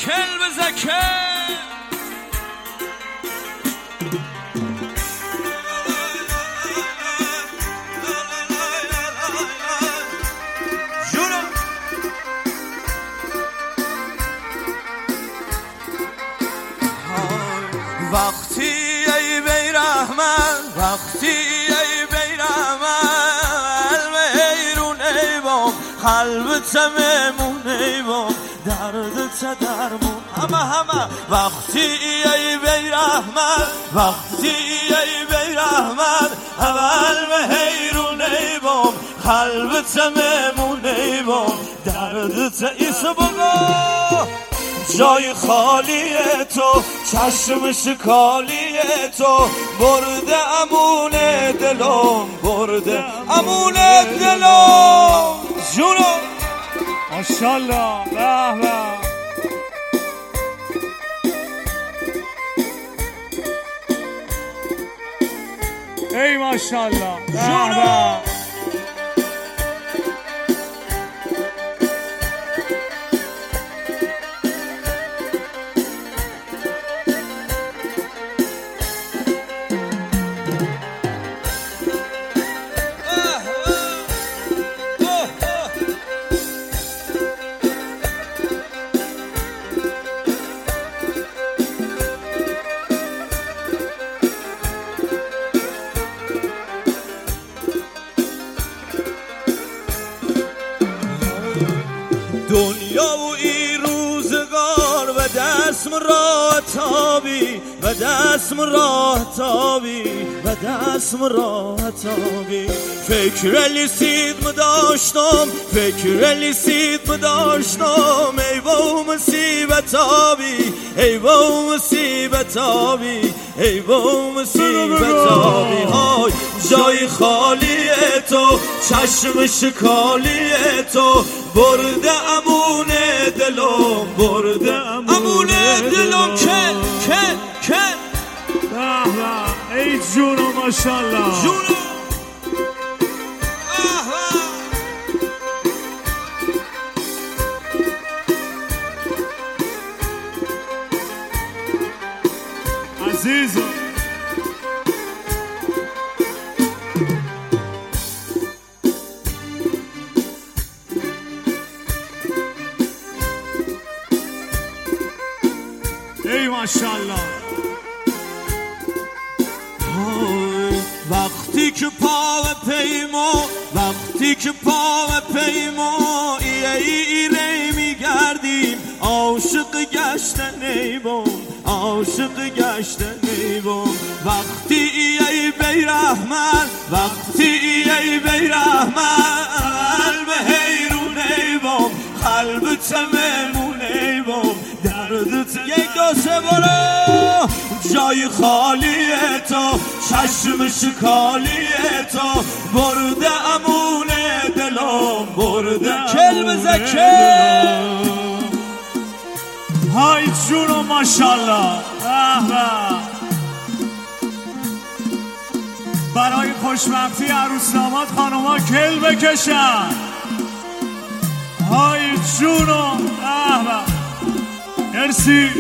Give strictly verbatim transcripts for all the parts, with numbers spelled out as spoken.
کل بزکه وقتی ای بیرحمن وقتی ای بیرحمن میرون ای بام قلبت ممون ای بام دردت درمون همه همه وقتی ای بیرحمن وقتی ای بیرحمن اول میرون ای بام قلبت ممون ای بام دردت ایسا بگو جای خالی تو چشم شکالی تو برده امون دلم برده امون دلم جونو ماشاءالله به به ای ماشاءالله جونو دنیا و این روزگار و دستم راه تابی و دستم راه تابی و دستم راه تابی فکر لیسید داشتم فکر لیسید داشتم ای با مصیبت آبی ای با مصیبت آبی ای با مصیبت آبی های جای خالی تو چشم شکالی تو برده امون دلم برده امون دلم کن کن کن به به ای جونو ماشاءالله جونو عزیزم ای ماشاءالله وقتی که پا و پیما وقتی که پا و پیما ای ای ری میگردیم عاشق گشتن ای بام عاشق گشتن ای بام وقتی ای بیرحمن وقتی ای بیرحمن قلب حیرون ای بام قلبت ممون ای بام دردت یک دو سه برو جای خالی تو چشم شکالی تو برده امون دلم برده کل بزکه های جونو ماشاءالله به به برای خوشبختی عروس داماد خانوما کل بکشن های جونو به به مرسی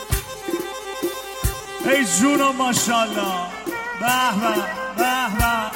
ای جونو ماشاءالله به به به به